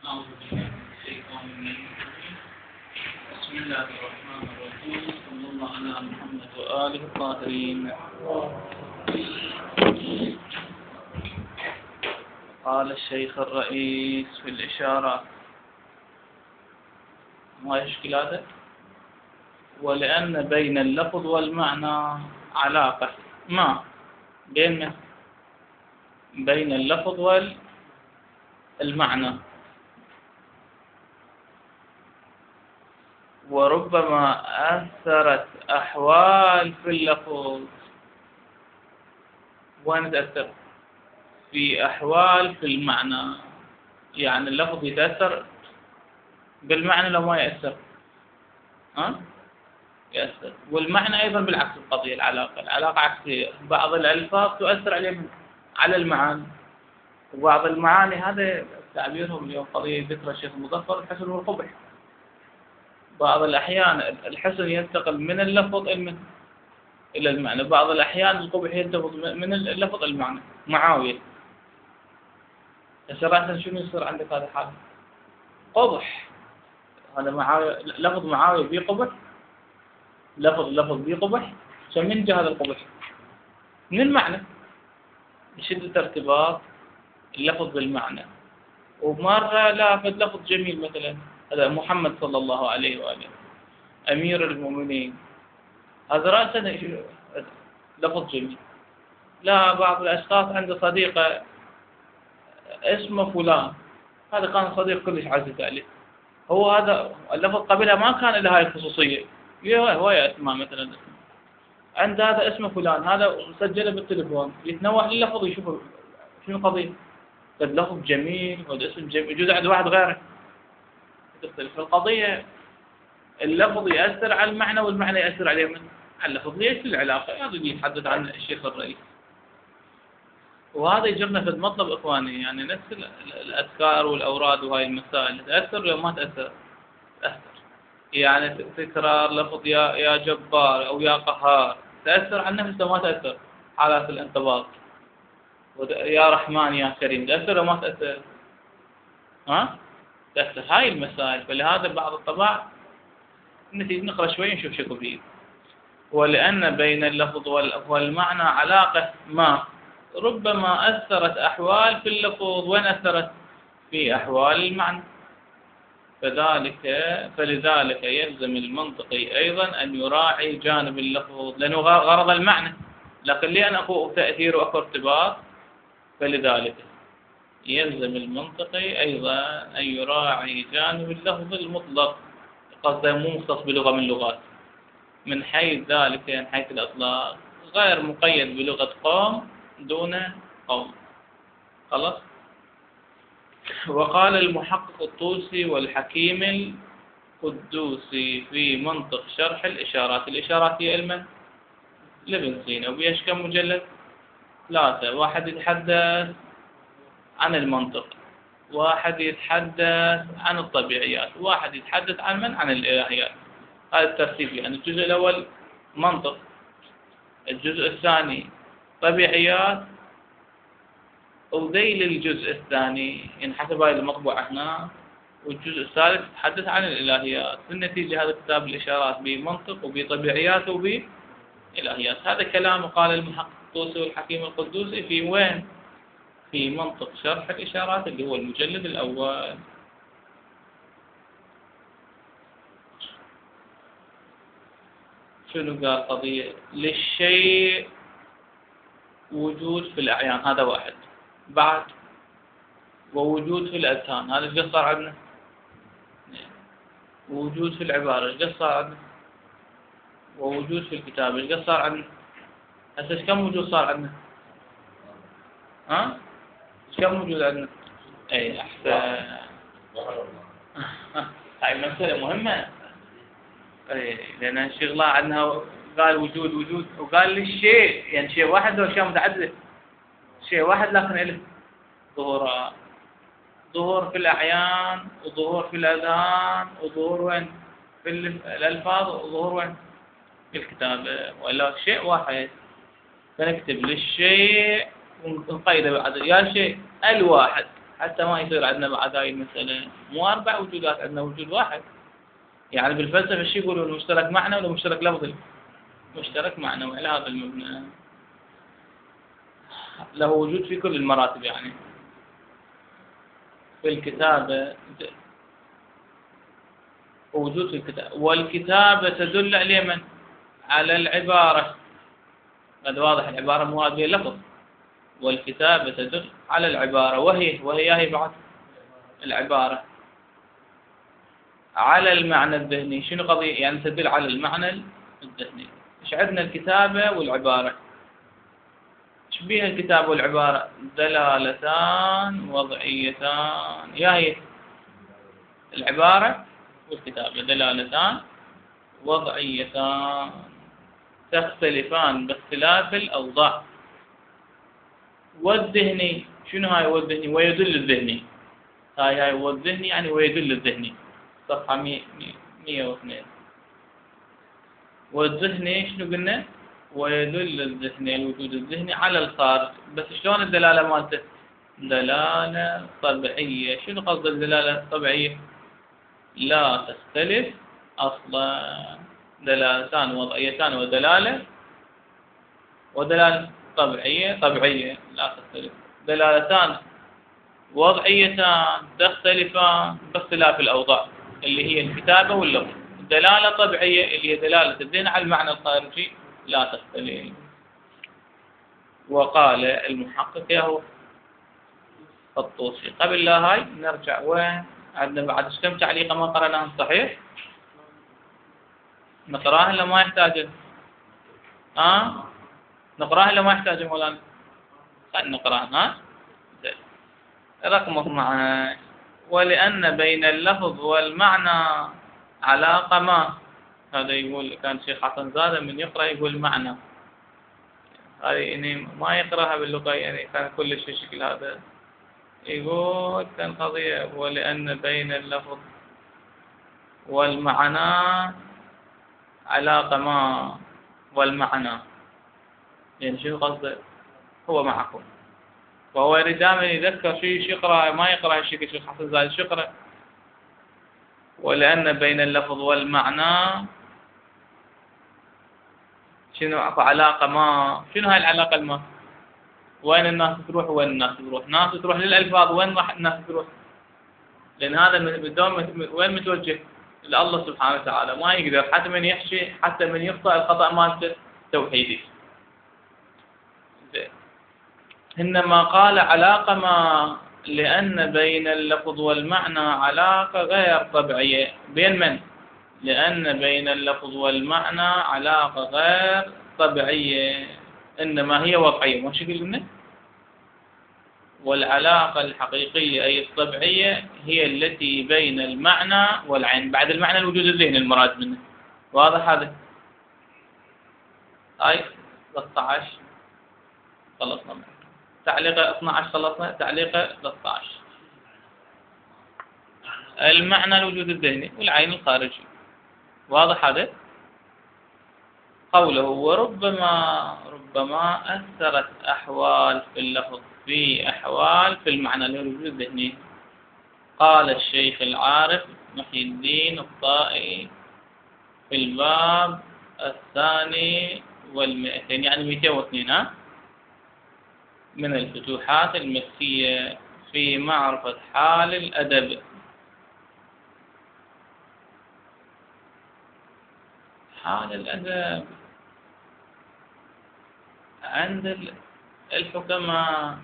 أعوذ بالله من الشيطان الرجيم. بسم الله الرحمن الرحيم. صلى الله على محمد وآله الطاهرين. قال الشيخ الرئيس في الإشارة، ما يشكل هذا؟ ولأن بين اللفظ والمعنى علاقة ما بين اللفظ والمعنى، وربما أثرت أحوال في اللفظ. وين تأثر؟ في أحوال في المعنى، يعني اللفظ يتأثر بالمعنى لو ما يأثر يأثر، والمعنى أيضا بالعكس. القضية العلاقة عكسية. بعض الألفاظ تؤثر على المعاني، وبعض المعاني هذا تعبيرهم اليوم قضية ذكر الشيخ المظفر الحسن والقبح. بعض الأحيان الحسن ينتقل من اللفظ إلى المعنى، بعض الأحيان القبح ينتقل من اللفظ إلى المعنى. معاوية صراحة شنو يصير عندك هذا الحال؟ قبح. هذا معاوية، لفظ معاوية بيه قبح، لفظ بيه قبح. من جاء هذا القبح؟ من المعنى، بشدة ارتباط اللفظ بالمعنى. ومرة لا فد لفظ جميل، مثلا هذا محمد صلى الله عليه وآله أمير المؤمنين، هذا رأسا لفظ جميل. لا، بعض الأشخاص عنده صديقة اسمه فلان، هذا كان صديق كلش عزيز عليه، هو هذا اللفظ قبلها ما كان له هاي الخصوصية، هو أسماء مثلا عند هذا اسمه فلان، هذا مسجله بالتليفون، يتنوع اللفظ يشوف شنو القضية. قد لفظ جميل وهذا اسم جميل، يجوز عند واحد غيره تختلف القضية. اللفظ يأثر على المعنى والمعنى يأثر عليه على اللفظ. ليش العلاقة؟ هذا اللي يتحدث عنه الشيخ الرئيس، وهذا يجرنا في المطلب إخواني. يعني نفس الأذكار والأوراد وهاي المسائل تأثر ولا ما تأثر؟ تأثر. يعني تكرار لفظ يا جبار أو يا قهار تأثر على النفس ولا ما تأثر؟ حالات الانضباط. يا رحمن يا كريم تأثر ولا ما تأثر؟ تأثر هاي المسائل. فلهذا بعض الطباع نتيجة نقرأ شوي نشوف شكو فيه. ولأن بين اللفظ والمعنى علاقة ما ربما أثرت أحوال في اللفظ. وين أثرت؟ في أحوال المعنى. فلذلك يلزم المنطقي أيضا أن يراعي جانب اللفظ، لأنه غرض المعنى، لكن لأن أكو تأثير وأكو ارتباط، فلذلك يلزم المنطقي أيضا أن يراعي جانب اللفظ المطلق، قصده مو مختص بلغة من اللغات، من حيث ذلك من حيث الإطلاق، غير مقيد بلغة قوم دون قوم. خلاص. وقال المحقق الطوسي والحكيم القدوسي في منطق شرح الإشارات. الإشارات هي علما لابن سينا، وبيش كم مجلد؟ 3. واحد يتحدث عن المنطق، واحد يتحدث عن الطبيعيات، واحد يتحدث عن الإلهيات. هذا الترتيب. يعني الجزء الأول منطق، الجزء الثاني طبيعيات، وذيل الجزء الثاني ينحسب هاي المطبوعة هنا، والجزء الثالث يتحدث عن الإلهيات. في النتيجة هذا كتاب الإشارات بمنطق وبطبيعيات وبإلهيات. هذا كلام قال المحقق الطوسي والحكيم القدوسي في وين؟ في منطق شرح الإشارات اللي هو المجلد الأول. شنو قال؟ قضية للشيء وجود في الأعيان، هذا واحد. بعد ووجود في الأذهان، هذا ايش صار عندنا؟ ووجود في العبارة، ايش صار عندنا؟ ووجود في الكتابة، ايش صار عندنا؟ هسه كم وجود صار عندنا؟ كم وجود عندنا؟ اي احسن. هاي مسألة مهمة. اي لأن الشغلة عندنا قال وجود وقال للشيء، يعني شيء واحد ولا أشياء متعددة؟ شيء واحد لكن له ظهور في الأعيان، وظهور في الأذهان، وظهور وين؟ في الألفاظ، وظهور وين؟ في الكتابة. ولا شيء واحد، فنكتب للشيء ونقيده بعد يا شيء الواحد. حتى ما يصير عندنا بعد هاي المسألة مو 4 وجودات، عندنا وجود واحد. يعني بالفلسفة شو يقولون؟ مشترك معنى ولا مشترك لفظي؟ مشترك معنوي. على هذا المبنى له وجود في كل المراتب، يعني في الكتابة وجود في الكتابة، والكتابة تدل على من؟ على العبارة. هذا واضح، العبارة مراد بها اللفظ، والكتابة تدل على العبارة، وهي بعد العبارة على المعنى الذهني. شنو قضية؟ يعني تدل على المعنى الذهني. ايش عندنا؟ الكتابة والعبارة. ايش بيها الكتابة والعبارة؟ دلالتان وضعيتان. يا هي العبارة والكتابة دلالتان وضعيتان تختلفان باختلاف الأوضاع. والذهني شنو هاي؟ والذهني ويدل الذهني. هاي والذهني يعني ويدل الذهني، صفحة 102. والذهني شنو قلنا؟ ويدل الذهني، الوجود الذهني على الخارج. بس شلون الدلالة مالته؟ دلالة طبيعية. شنو قصد الدلالة الطبيعية؟ لا تختلف أصلا. دلالتان وضعيتان ودلالة طبيعية لا تختلف. دلالتان وضعيتان تختلفان باختلاف الأوضاع اللي هي الكتابة واللفظ. دلالة طبيعية اللي هي دلالة الذهن على المعنى الخارجي لا تختلف. وقال المحقق ياهو الطوسي. قبل لا هاي نرجع وين عندنا بعد كم تعليقة ما قرأناهم صحيح؟ نقراها ولا ما يحتاج؟ نقراها ولا ما يحتاج مولانا؟ خلينا نقراها. زين. رقم 12. ولأن بين اللفظ والمعنى علاقة ما. هذا يقول كان شيخ حسن زادة من يقرأ يقول معنى. هذه يعني ما يقرأها باللغة، يعني كان كل شيء شكل هذا. يقول كان قضية ولأن بين اللفظ والمعنى علاقة ما. والمعنى يعني شنو قصده؟ هو معكم، وهو يريد دائما يذكر شيء يقرأ، ما يقرأ الشيء الشيخ حسن زايد شو يقرأ؟ ولأن بين اللفظ والمعنى شنو اكو علاقة ما. شنو هاي العلاقة الما؟ وين الناس تروح وين الناس تروح؟ ناس تروح للألفاظ، وين راح الناس تروح؟ لأن هذا بدون وين متوجه؟ لله سبحانه وتعالى. ما يقدر حتى من يحشي، حتى من يخطأ الخطأ مالته توحيدي. إنما قال علاقة ما لأن بين اللفظ والمعنى علاقة غير طبيعية. بين من؟ لأن بين اللفظ والمعنى علاقة غير طبيعية، إنما هي وضعية. ما شكل قلنا؟ والعلاقة الحقيقية أي الطبيعية هي التي بين المعنى والعين. بعد المعنى الوجود الذهني المراد منه. واضح هذا؟ هاي 13 خلصنا. تعليق 12 خلصنا. تعليق 13. المعنى الوجود الذهني والعين الخارجي. واضح هذا؟ قوله ربما أثرت أحوال في اللفظ في أحوال في المعنى الوجود الذهني. قال الشيخ العارف محي الدين الطائي في الباب 202 يعني 202 من الفتوحات المكية في معرفة حال الأدب. حال الأدب عند الحكماء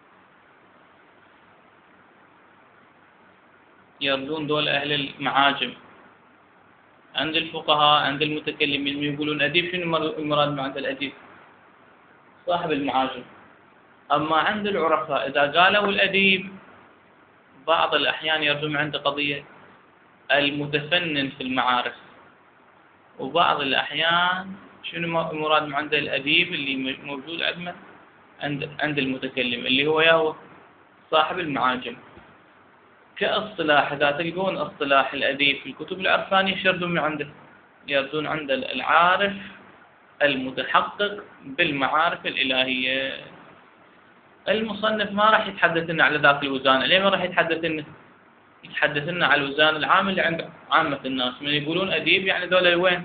يردون دول أهل المعاجم. عند الفقهاء عند المتكلمين يقولون أديب. شنو المراد عند الأديب؟ صاحب المعاجم. أما عند العرفاء إذا قالوا الأديب بعض الأحيان يردون عند قضية المتفنن في المعارف، وبعض الأحيان شنو المراد عند الأديب اللي موجود عند المتكلم اللي هو ياهو صاحب المعاجم. كاصطلاح إذا تلقون اصطلاح الأديب في الكتب العرفانية يردون من عنده، يردون عند العارف المتحقق بالمعارف الإلهية. المصنف ما راح يتحدث لنا على ذاك الوزان، ليه ما راح يتحدث لنا؟ يتحدث لنا على الوزان العام اللي عند عامة الناس، من يقولون أديب يعني ذولا وين؟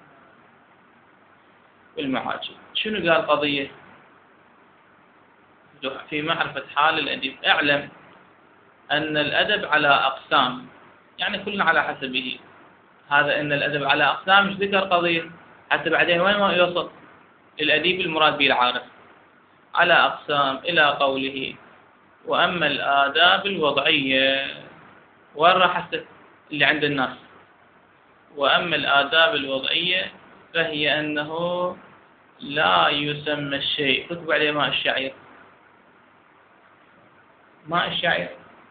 بالمعاجم. شنو قال قضية؟ في معرفة حال الأديب اعلم أن الأدب على أقسام، يعني كلنا على حسبه. هذا أن الأدب على أقسام مش ذكر قضية حتى بعدين وين ما يوصل الأديب المراد به العارف. على أقسام إلى قوله وأما الآداب الوضعية، وين راح اللي عند الناس؟ وأما الآداب الوضعية فهي أنه لا يسمى الشيء، كتب عليه ماء الشعير، ماء الشعير،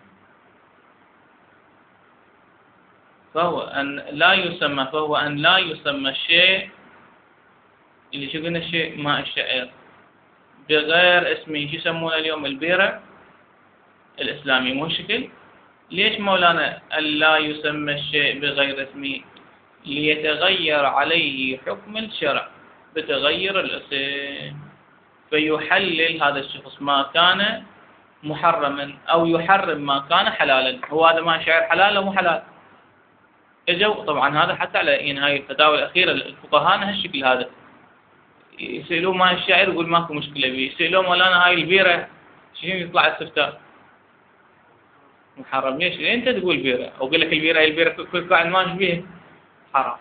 فهو أن لا يسمى، فهو أن لا يسمى الشيء اللي شو قلنا الشيء ماء الشعير بغير اسمه. شو يسمونه اليوم؟ البيرة الإسلامية، مو شكل. ليش مولانا أن لا يسمى الشيء بغير اسمه؟ ليتغير عليه حكم الشرع بتغير الاسم، فيحلل هذا الشخص ما كان محرما أو يحرم ما كان حلالا. هو هذا ماء الشعير حلال أو مو حلال؟ اجوا طبعا هذا حتى على هاي الفتاوى الأخيرة الفقهاء هالشكل هذا، يسألوه ماء الشعير يقول ماكو مشكلة به، يسألوه مولانا هاي البيرة شنو يطلع الاستفتاء؟ محرم. ليش؟ انت تقول بيرة، او قال لك البيرة هي البيرة كل قاعد ماشي بيها حرام.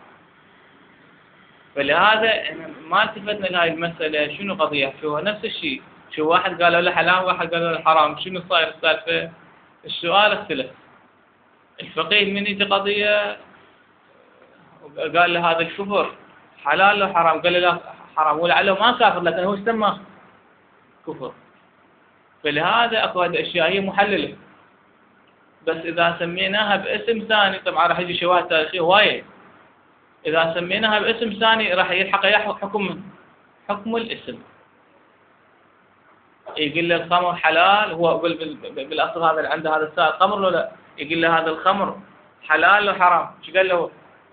فلهذا ما التفتنا لهاي المسألة. شنو قضية؟ شو نفس الشيء، شو واحد قالوا له حلال واحد قالوا له حرام، شنو صاير السالفة؟ السؤال اختلف. الفقيه من يجي قضية قال له هذا الكفر حلال لو حرام، قال له لا حرام، ولعله ما كافر لكن هو سمى كفر. فلهذا اكو هذه الاشياء هي محلله، بس اذا سميناها باسم ثاني طبعا راح يجي شواهد تاريخيه هوايه. اذا سميناها باسم ثاني راح يلحق حكم الاسم. يقول له الخمر حلال، هو بالاصل هذا اللي عنده هذا السائل خمر لو لا؟ يقول له هذا الخمر حلال لو حرام؟ شو قال له؟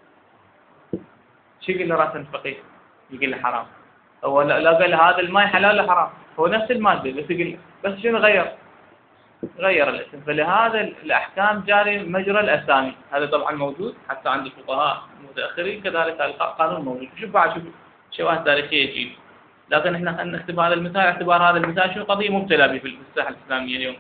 شو يقول له راس الفقيه؟ يقول له حرام. هو لا قال هذا الماء حلال ولا حرام، هو نفس المادة بس يقول بس شنو غير الاسم. فلهذا الأحكام جاري مجرى الأسامي. هذا طبعا موجود حتى عند الفقهاء المتأخرين، كذلك القانون موجود. شوف بعد شوف شواهد تاريخية تجيب. لكن احنا خلينا نكتب هذا المثال، اعتبار هذا المثال شنو قضية مبتلى به في الساحة الإسلامية اليوم.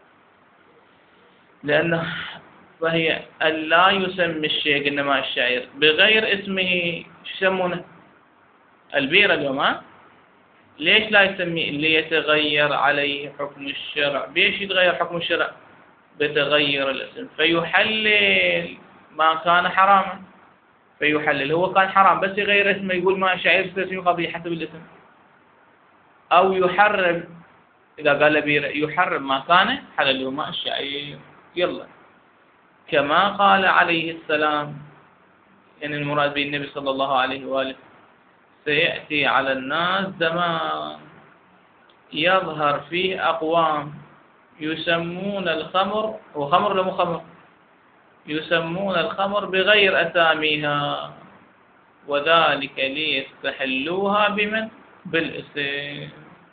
لأنه فهي أن لا يسمي الشيء قلنا ماء الشعير بغير اسمه. شو يسمونه؟ البيرة اليوم. ها؟ ليش لا يسمي؟ ليتغير عليه حكم الشرع. بيش يتغير حكم الشرع؟ بتغير الاسم، فيحلل ما كان حراما. فيحلل، هو كان حرام بس يغير اسمه، يقول ماء الشعير يصير قضية حسب الاسم. أو يحرم، إذا قال بيرة يحرم ما كان حلل ماء الشعير. يلا كما قال عليه السلام، يعني المراد به النبي صلى الله عليه وآله: سيأتي على الناس زمان يظهر فيه أقوام يسمون الخمر، وخمر ولا مو خمر؟ يسمون الخمر بغير أساميها، وذلك ليستحلوها بمن؟ بالاسم.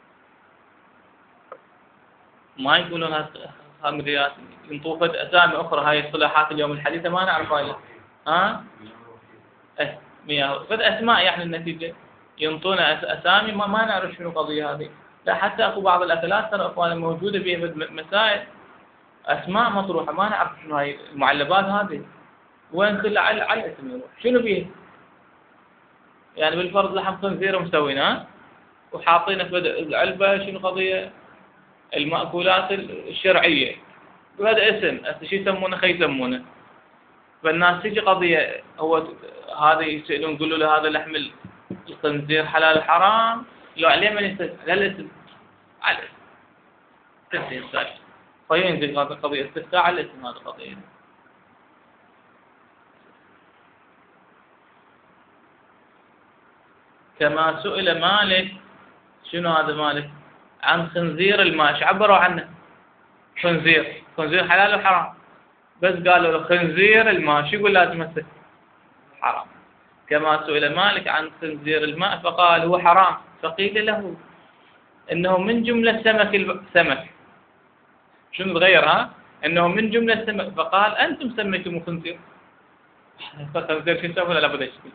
ما يقولون خمريات، ينطوفت أسامي أخرى. هاي الصلاحات اليوم الحديثة ما نعرفها. ها؟ فد أسماء يعني النتيجة ينطون أسامي ما نعرف شنو القضية هذه. لا حتى أكو بعض الأكلات ترى أخواني موجودة بها مسائل أسماء مطروحة ما نعرف شنو هاي المعلبات هذه وين كلها على الاسم يروح شنو بيه. يعني بالفرض لحم خنزير مسوينه وحاطينه في العلبة، شنو قضية؟ المأكولات الشرعية بهذا اسم. شو يسمونه؟ يسمونه. فالناس تجي قضية هو هذا يسألون يقولوا له هذا لحم الخنزير حلال حرام؟ لو عليه من يستفيد؟ على الاسم، على الاسم تنتهي السالفة. فينزل هذا قضية استفتاء على الاسم. هذا قضية. كما سئل مالك، شنو هذا مالك؟ عن خنزير الماء. ايش عبروا عنه؟ خنزير حلال وحرام، بس قالوا له خنزير الماء، شو يقول لازم يصير؟ حرام. كما سئل مالك عن خنزير الماء فقال هو حرام، فقيل له إنه من جملة سمك شنو تغير ها؟ إنه من جملة سمك، فقال أنتم سميتموه خنزير. خنزير شو يسوي؟ لابد يشكل.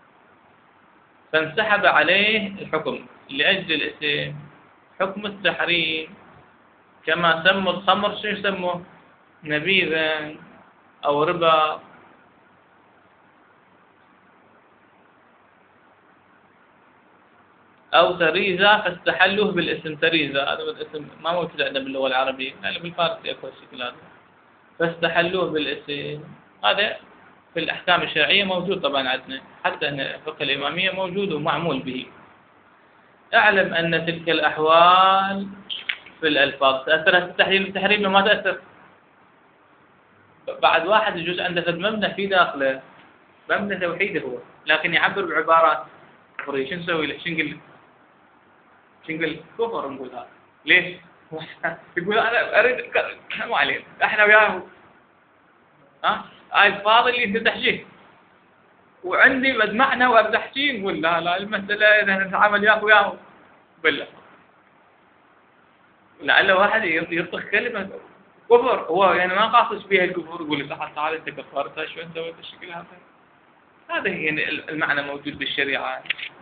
فانسحب عليه الحكم لأجل الاسم. حكم التحريم كما سموا الخمر شو يسموه؟ نبيذا أو ربا. أو تريزة، فاستحلوه بالاسم تريزة. هذا الاسم ما موجود عندنا باللغة العربية، يعني بالفارسي أكو الشكل هذا. فاستحلوه بالاسم. هذا في الأحكام الشرعية موجود طبعا عندنا، حتى هنا الفقه الإمامية موجود ومعمول به. اعلم أن تلك الأحوال في الألفاظ تأثر التحريم ما تأثر. بعد واحد يجوز عنده في مبنى في داخله مبنى توحيدي هو، لكن يعبر بعبارات كفرية. شو نسوي له؟ شو نقول له؟ شو نقول له؟ كفر نقول هذا. ليش؟ يقول أنا أريد ما علينا إحنا وياه. ها؟ الفاضل اللي أنت تحكيه وعندي مجمعنا وأمدح شيء، نقول لا المسألة إذا نتعامل وياه بالله. لعل واحد يطلق كلمة كفر هو يعني ما قاصد بها الكفر، يقول له تعال أنت كفرتها شو أنت سويت الشكل هذا. هذا يعني المعنى موجود بالشريعة.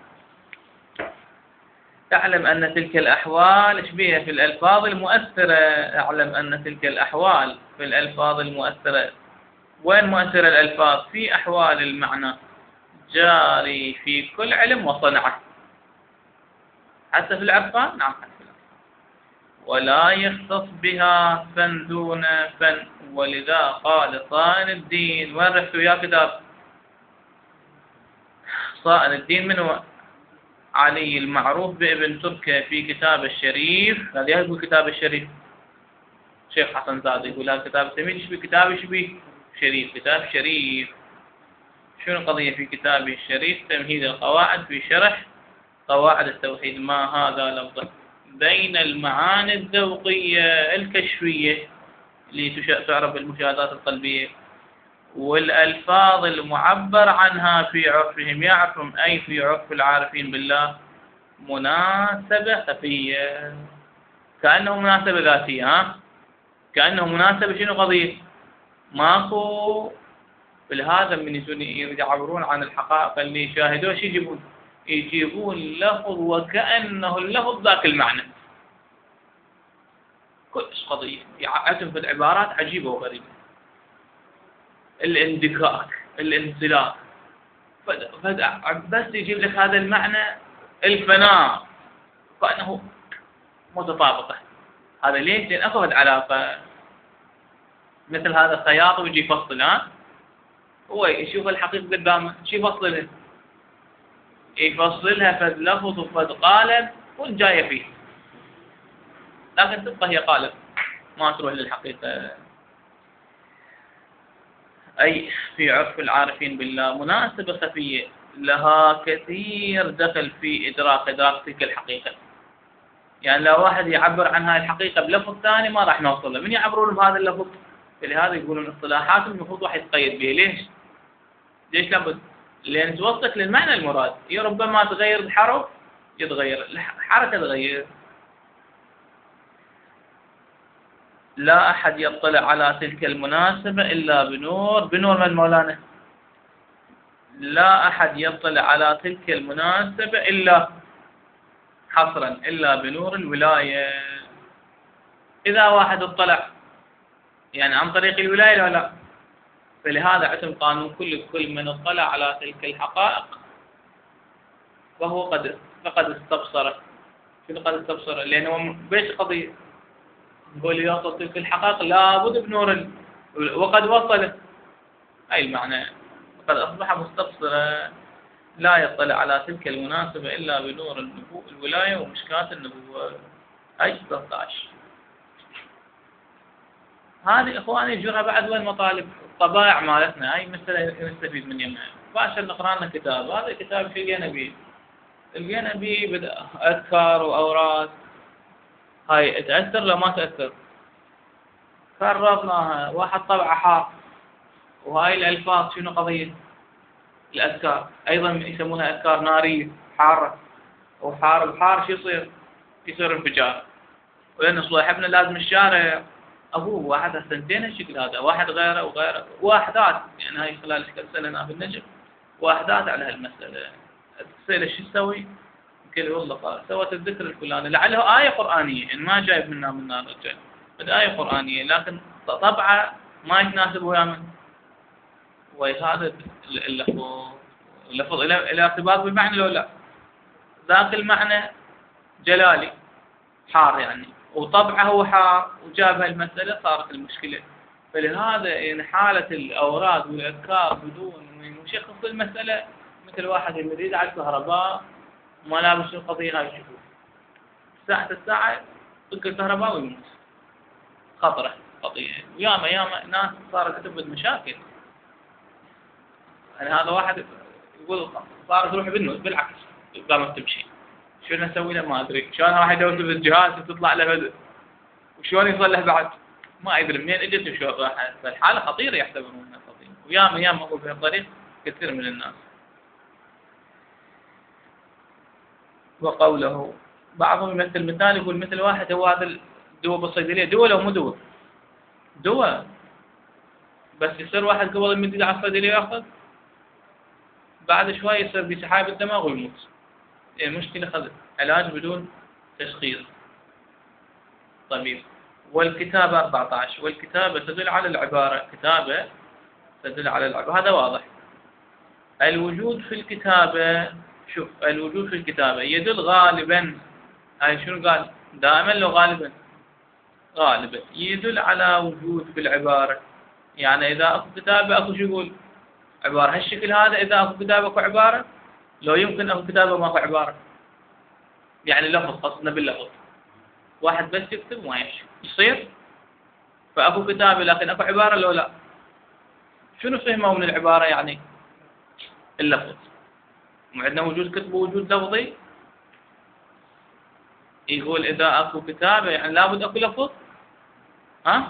اعلم أن تلك الأحوال إيش بيها في الألفاظ المؤثرة. اعلم أن تلك الأحوال في الألفاظ المؤثرة. وين مؤثرة الألفاظ؟ في أحوال المعنى، جاري في كل علم وصنعة، حتى في العرفان. نعم حتى في العرفان. ولا يختص بها فن دون فن. ولذا قال صائن الدين. وين رحتوا يا كتاب صائن الدين؟ من هو؟ علي المعروف بابن تركة في كتاب الشريف. هذا يقول كتاب الشريف شيخ حسن زاد يقول هذا كتاب سميت شبيه كتاب شبيه شريف. كتاب شريف. شنو القضية في كتابه الشريف؟ تمهيد القواعد في شرح قواعد التوحيد. ما هذا لفظ بين المعاني الذوقية الكشفية اللي تعرف بالمشاهدات القلبية والألفاظ المعبر عنها في عرفهم. يعرفهم أي في عرف العارفين بالله مناسبة خفية، كأنه مناسبة ذاتية. ها؟ كأنه مناسبة شنو قضية؟ ماكو بالهذا من يعبرون عن الحقائق اللي يشاهدوها. شو يجيبون اللفظ وكأنه اللفظ ذاك المعنى. كلش قضية عندهم في العبارات عجيبة وغريبة. الاندكاك، الانزلاق، بس يجيب لك هذا المعنى الفناء كأنه متطابقة. هذا ليش؟ لأن أكو علاقة. مثل هذا خياط ويجي يفصل. ها؟ هو يشوف الحقيقة قدامه شو يفصلها؟ يفصلها فد لفظ وفد قالب والجاية فيه، لكن تبقى هي قالب ما تروح للحقيقة. أي في عرف العارفين بالله مناسبة خفية لها كثير دخل في إدراك تلك الحقيقة. يعني لو واحد يعبر عن هذه الحقيقة بلفظ ثاني ما راح نوصل له. من يعبرون بهذا اللفظ؟ فلهذا يقولون اصطلاحات المفروض واحد يتقيد بها. ليش لابد؟ لأن توصلك للمعنى المراد. ربما تغير الحرف يتغير الحركة تغير. لا أحد يطلع على تلك المناسبة إلا بنور من مولانا. لا أحد يطلع على تلك المناسبة إلا حصرا إلا بنور الولاية. إذا واحد اطلع يعني عن طريق الولاية ولا لا. فلهذا عندهم قانون كل من اطلع على تلك الحقائق فهو فقد استبصر. شنو قد استبصر؟ لأنه بيش قضية نقول يوصل تلك الحقائق لابد بنور وقد وصل. أي المعنى قد أصبح مستبصرا لا يطلع على تلك المناسبة إلا بنور الولاية ومشكاة النبوة. أي 13. هذه إخواني يجرها بعد وين مطالب الطبائع مالتنا. هاي مسألة نستفيد من يمها. باشا نقرأ لنا كتاب. هذا الكتاب شو لقينا بيه بدأ أذكار وأوراد. هاي تأثر لو ما تأثر؟ فرضناها واحد طبعه حار. وهاي الألفاظ شنو قضية الأذكار؟ أيضا يسمونها أذكار نارية حارة. الحار شو يصير؟ يصير انفجار، ولأن صاحبنا لازم الشارع أبوه واحد سنتين هالشكل هذا، واحد غيره وغيره، واحدات يعني هاي خلال كم سنة هنا في النجف واحدات على هالمسألة. تصير شو تسوي؟ قال والله قال سوت الذكر الفلاني لعله آية قرآنية، إن ما جايب منا من الرجال بس آية قرآنية، لكن طبعه ما يتناسب ويا من وهذا اللفظ إلى ارتباط بالمعنى لو لا، ذاك المعنى جلالي حار يعني، وطبعه هو حار وجاب هالمسألة صارت المشكلة. فلهذا يعني حالة الأوراد والأذكار بدون مشخص المسألة مثل واحد يريد على الكهرباء ما لابس القضية هاي شوفوا ساعة الساعة طق الكهرباء ويموت، خطرة قضية، وياما ناس صارت تسبب مشاكل. يعني هذا واحد يقول صارت تروح بالعكس قامت تمشي، شو نسوي له ما ادري، شلون راح يدور في الجهاز تطلع له وشلون يصلح بعد ما ادري منين اجت وشلون راح، فالحاله خطيره يحسبونها خطيره، وياما اقول في الطريق كثير من الناس. وقوله بعضهم يمثل مثال يقول مثل واحد هو هذا الدواء بالصيدليه، دواء لو مو دواء؟ دواء بس يصير واحد قبل المدير على الصيدليه ياخذ بعد شوي يصير بسحاب الدماغ ويموت. المشكلة خذ علاج بدون تشخيص طبيب. والكتابة 14 والكتابة تدل على العبارة، كتابة تدل على العبارة، هذا واضح. الوجود في الكتابة، شوف الوجود في الكتابة يدل غالبا، هاي شنو قال؟ دائما لو غالبا غالبا يدل على وجود في العبارة. يعني إذا أكو كتابة أكو شو يقول؟ عبارة هالشكل هذا، إذا أكو كتابة أكو عبارة، لو يمكن أكو كتابة ما أكو عبارة، يعني لفظ قصدنا باللفظ واحد بس يكتب ما يصير، فأكو كتابة لكن أكو عبارة لو لا، شنو فهموا من العبارة؟ يعني اللفظ، وعندنا وجود كتب ووجود لفظي، يقول إذا أكو كتابة يعني لابد أكو لفظ. ها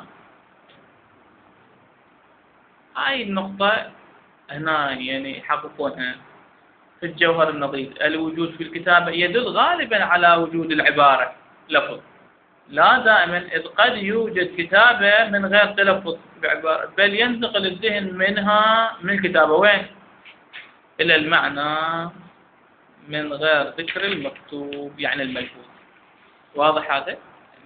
هاي النقطة هنا يعني يحققونها في الجوهر النظيف. الوجود في الكتابة يدل غالبا على وجود العبارة لفظ، لا دائما، إذ قد يوجد كتابة من غير تلفظ بعبارة، بل ينتقل الذهن منها من الكتابة وين؟ إلى المعنى من غير ذكر المكتوب يعني الملفوظ. واضح هذا؟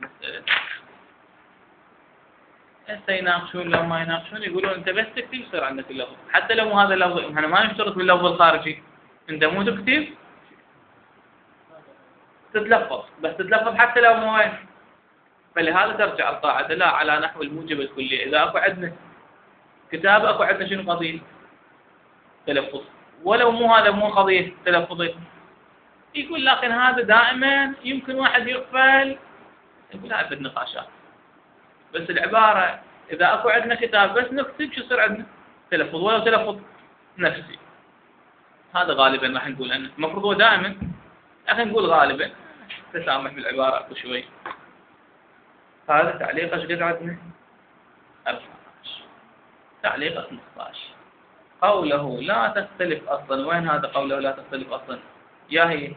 هسه يناقشون لو ما يناقشون يقولون أنت بس تكتب يصير عندك اللفظ، حتى لو مو هذا اللفظ، احنا ما نشترط باللفظ الخارجي، أنت مو تكتب تتلفظ، بس تتلفظ حتى لو مو وين. فلهذا ترجع القاعدة لا على نحو الموجب الكلي، إذا أكو عندنا كتاب أكو عندنا شنو قضية؟ تلفظ، ولو مو هذا مو قضية تلفظي. يقول لكن هذا دائما يمكن واحد يغفل، يقول هذا بالنقاشات، بس العبارة إذا أكو عندنا كتاب بس نكتب شو يصير عندنا؟ تلفظ، ولو تلفظ نفسي. هذا غالبا راح نقول أنه المفروض هو دائما، لكن نقول غالبا تسامح بالعبارة أكو شوي. هذا تعليق ايش قد عندنا؟ 14. تعليق 15 قوله لا تختلف أصلا، وين هذا قوله لا تختلف أصلا؟ يا هي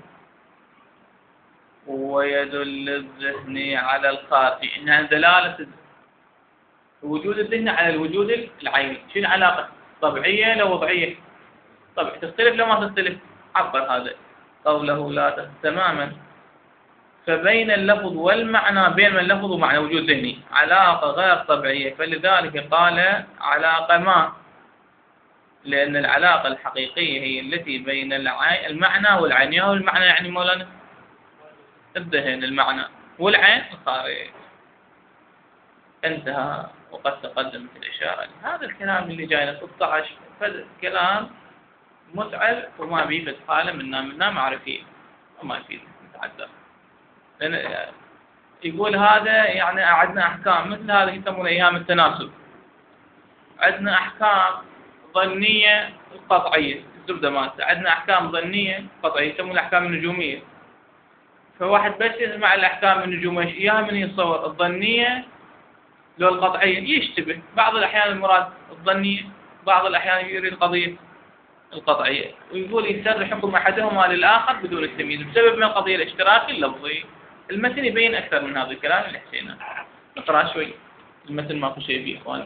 ويدل الذهن على الخارج، إنها دلالة وجود الذهن على الوجود العيني. شو العلاقة؟ طبيعية لو وضعية؟ طبعا تختلف لو ما تختلف. عبر هذا قوله لا تماما، فبين اللفظ والمعنى، بين اللفظ ومعنى وجود ذهني علاقة غير طبيعية، فلذلك قال علاقة ما، لأن العلاقة الحقيقية هي التي بين المعنى والعين. ياهو المعنى يعني مولانا الذهن، المعنى والعين الخارج. انتهى وقد تقدمت الإشارة. هذا الكلام اللي جاينا 16 كلام متعب وما بيفيد حاله منا معرفية وما يفيد نتعدى. لأن يقول هذا يعني عندنا أحكام مثل هذا يسمونها أيام التناسب، عندنا أحكام ظنية قطعية، الزبدة مالته عندنا أحكام ظنية قطعية يسمونها الأحكام النجومية. فواحد بس يسمع الأحكام النجومية إياها من يتصور الظنية لو القطعية يشتبه، بعض الأحيان المراد الظنية، بعض الأحيان يريد القضية القطعية، ويقول يسر حكم أحدهما للآخر بدون التمييز بسبب من القضية الاشتراكي اللفظي. المتن يبين أكثر من هذا الكلام اللي حكيناه. نقرأ شوي المتن ماكو شيء فيه إخواني.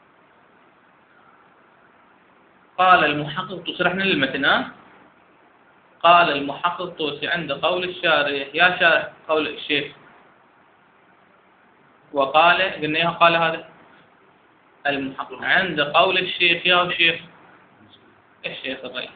قال المحقق شرحنا للمتن. قال المحقق الطوسي عند قول الشارح يا شارح قول الشيخ وقال قلنا قال هذا المحقق عند قول الشيخ يا شيخ الشيخ الرئيس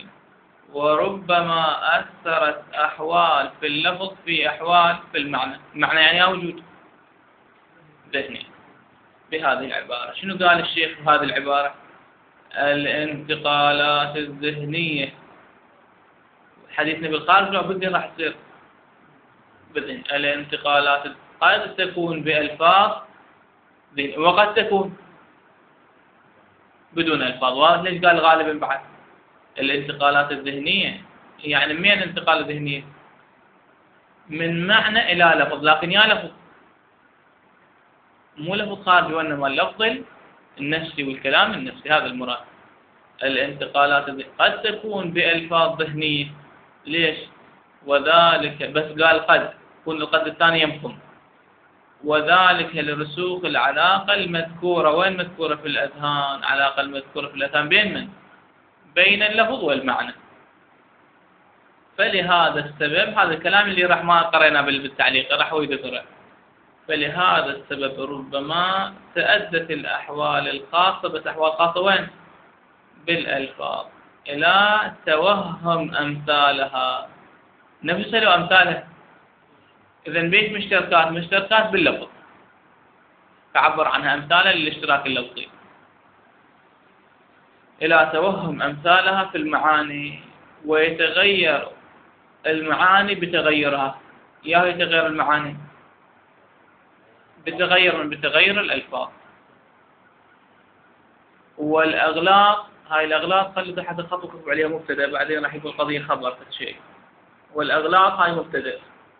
وربما أثرت أحوال في اللفظ في أحوال في المعنى. المعنى يعني وجود ذهني بهذه العبارة. شنو قال الشيخ بهذه العبارة؟ الانتقالات الذهنية. حديثنا بالخارج بالذهن راح تصير بالذهن. الانتقالات قد تكون بألفاظ وقد تكون بدون ألفاظ. واضح ليش قال غالبا بعد الانتقالات الذهنية؟ يعني من الانتقال الذهنية؟ من معنى إلى لفظ، لكن يا لفظ مو لفظ خارجي وإنما اللفظ النفسي والكلام النفسي. هذا المراد. الانتقالات قد تكون بألفاظ ذهنية. ليش؟ وذلك بس قال قد يكون القد الثاني يمكن. وذلك لرسوخ العلاقة المذكورة. وين مذكورة؟ في الأذهان. علاقة المذكورة في الأذهان بين من؟ بين اللفظ والمعنى. فلهذا السبب هذا الكلام اللي راح ما قرينا بالتعليق راح هو يذكره. فلهذا السبب ربما تأدت الأحوال الخاصة بس أحوال خاصة وين؟ بالألفاظ إلى توهم أمثالها. نفسها لو أمثالها. إذن بيت مشتركات باللفظ تعبر عنها أمثالها للاشتراك اللفظي إلى توهم أمثالها في المعاني. ويتغير المعاني بتغيرها. يا يتغير المعاني بتغير الألفاظ. والأغلاط هاي الأغلاط خلي تحت الخط وكتب عليها مبتدأ بعدين راح يكون قضية خبر في شيء. والأغلاط هاي مبتدأ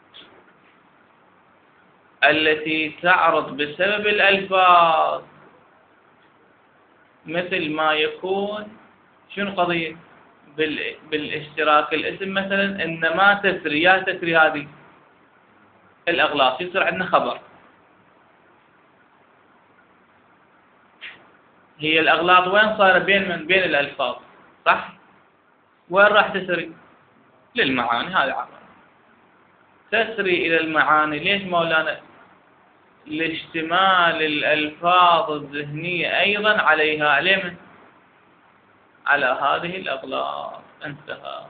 التي تعرض بسبب الألفاظ مثل ما يكون شنو قضية بالاشتراك الاسم مثلا إنما تسري. يا تسري هذه الأغلاط يصير عندنا خبر. هي الأغلاط وين صار بين الألفاظ صح؟ وين راح تسري؟ للمعاني. هذا عمل تسري إلى المعاني. ليش مولانا؟ لاشتمال الألفاظ الذهنية أيضا عليها. على على هذه الأغلاط. انتهى.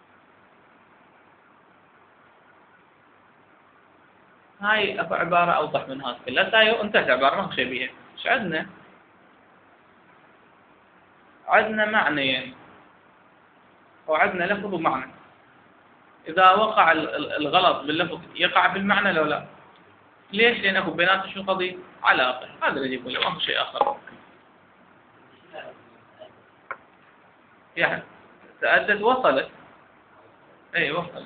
هاي أكو عبارة أوضح من هذا كلها. هاي انتهت عبارة ما شيء بيها. ايش عندنا؟ عندنا معنيين وعندنا لفظ ومعنى. إذا وقع الغلط باللفظ يقع بالمعنى لو لا؟ ليش؟ لأن أكو بيناتهم شو قضية؟ علاقة. هذا اللي يقول له شيء آخر. يعني تأدت وصلت. أي وصلت.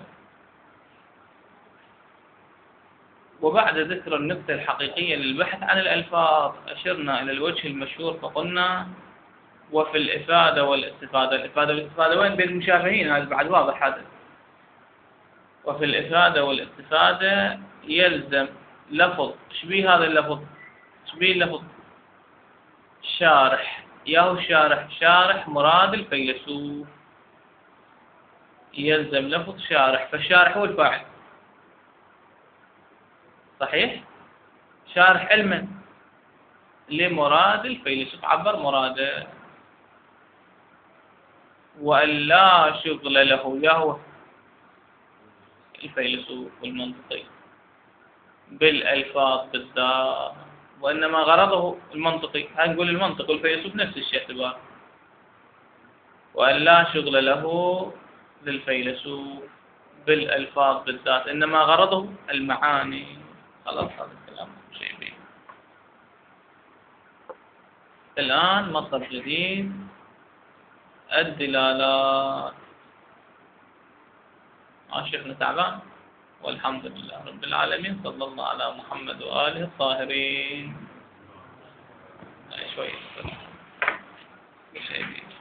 وبعد ذكر النكتة الحقيقية للبحث عن الألفاظ أشرنا إلى الوجه المشهور فقلنا وفي الإفادة والاستفادة. الإفادة والاستفادة وين؟ بين المشافهين. هذا بعد واضح هذا. وفي الإفادة والاستفادة يلزم لفظ. شبيه هذا اللفظ؟ شبيه اللفظ؟ شارح. ياهو شارح. شارح مراد الفيلسوف. يلزم لفظ شارح. فالشارح هو الفاعل صحيح؟ شارح علما لمراد الفيلسوف عبر مراده. وأن لا شغل له ياهو الفيلسوف والمنطقي بالألفاظ بالذات وإنما غرضه المنطقي. هنقول المنطق والفيلسوف نفس الشيء اعتبار. وأن لا شغل له للفيلسوف بالألفاظ بالذات إنما غرضه المعاني. خلاص هذا الكلام شيء بيه. الآن مطلب جديد الدلالات. شيخنا تعبان والحمد لله رب العالمين. صلى الله على محمد وآله الطاهرين. شوية شيء بيه.